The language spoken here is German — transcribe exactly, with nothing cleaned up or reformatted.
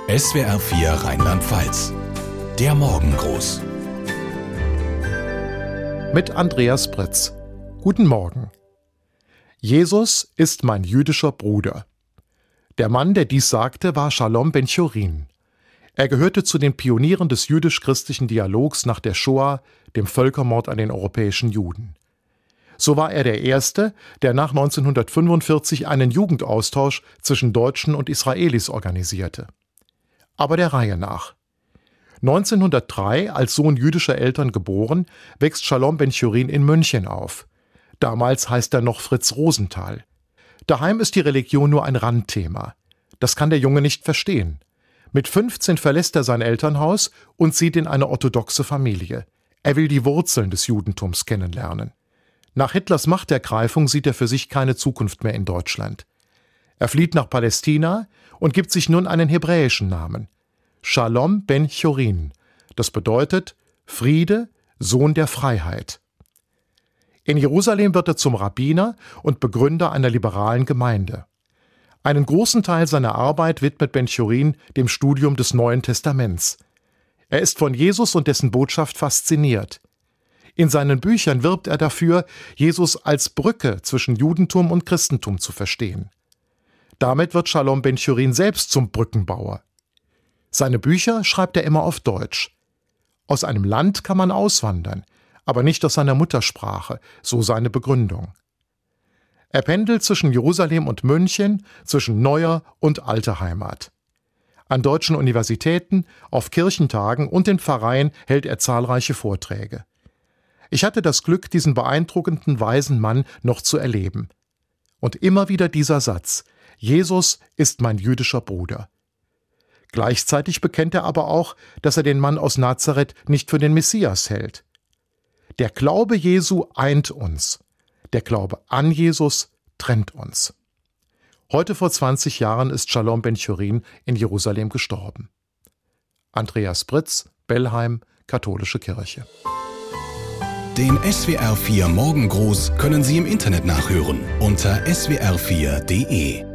S W R vier Rheinland-Pfalz. Der Morgengruß. Mit Andreas Britz. Guten Morgen. Jesus ist mein jüdischer Bruder. Der Mann, der dies sagte, war Shalom Ben-Chorin. Er gehörte zu den Pionieren des jüdisch-christlichen Dialogs nach der Shoah, dem Völkermord an den europäischen Juden. So war er der Erste, der nach neunzehnhundertfünfundvierzig einen Jugendaustausch zwischen Deutschen und Israelis organisierte. Aber der Reihe nach. neunzehnhundertdrei, als Sohn jüdischer Eltern geboren, wächst Shalom Ben-Chorin in München auf. Damals heißt er noch Fritz Rosenthal. Daheim ist die Religion nur ein Randthema. Das kann der Junge nicht verstehen. Mit fünfzehn verlässt er sein Elternhaus und zieht in eine orthodoxe Familie. Er will die Wurzeln des Judentums kennenlernen. Nach Hitlers Machtergreifung sieht er für sich keine Zukunft mehr in Deutschland. Er flieht nach Palästina und gibt sich nun einen hebräischen Namen. Shalom Ben-Chorin. Das bedeutet Friede, Sohn der Freiheit. In Jerusalem wird er zum Rabbiner und Begründer einer liberalen Gemeinde. Einen großen Teil seiner Arbeit widmet Ben-Chorin dem Studium des Neuen Testaments. Er ist von Jesus und dessen Botschaft fasziniert. In seinen Büchern wirbt er dafür, Jesus als Brücke zwischen Judentum und Christentum zu verstehen. Damit wird Shalom Ben-Chorin selbst zum Brückenbauer. Seine Bücher schreibt er immer auf Deutsch. Aus einem Land kann man auswandern, aber nicht aus seiner Muttersprache, so seine Begründung. Er pendelt zwischen Jerusalem und München, zwischen neuer und alter Heimat. An deutschen Universitäten, auf Kirchentagen und in Pfarreien hält er zahlreiche Vorträge. Ich hatte das Glück, diesen beeindruckenden weisen Mann noch zu erleben. Und immer wieder dieser Satz: Jesus ist mein jüdischer Bruder. Gleichzeitig bekennt er aber auch, dass er den Mann aus Nazareth nicht für den Messias hält. Der Glaube Jesu eint uns. Der Glaube an Jesus trennt uns. Heute vor zwanzig Jahren ist Shalom Ben-Chorin in Jerusalem gestorben. Andreas Britz, Bellheim, Katholische Kirche. Den S W R vier Morgengruß können Sie im Internet nachhören unter S W R vier punkt de.